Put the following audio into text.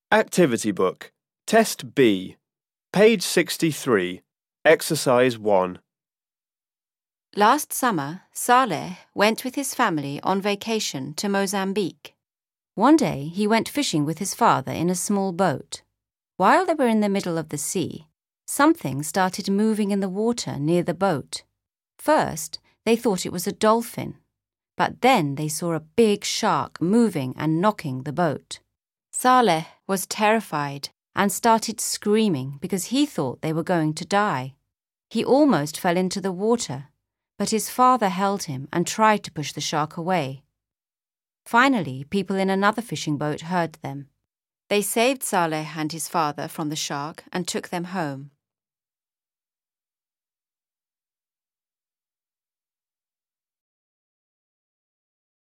Activity Book, Test B, page 63, Exercise 1. Last summer, Saleh went with his family on vacation to Mozambique. One day, he went fishing with his father in a small boat. While they were in the middle of the sea, something started moving in the water near the boat. First, they thought it was a dolphin, but then they saw a big shark moving and knocking the boat. Saleh was terrified and started screaming because he thought they were going to die. He almost fell into the water, but his father held him and tried to push the shark away. Finally, people in another fishing boat heard them. They saved Saleh and his father from the shark and took them home.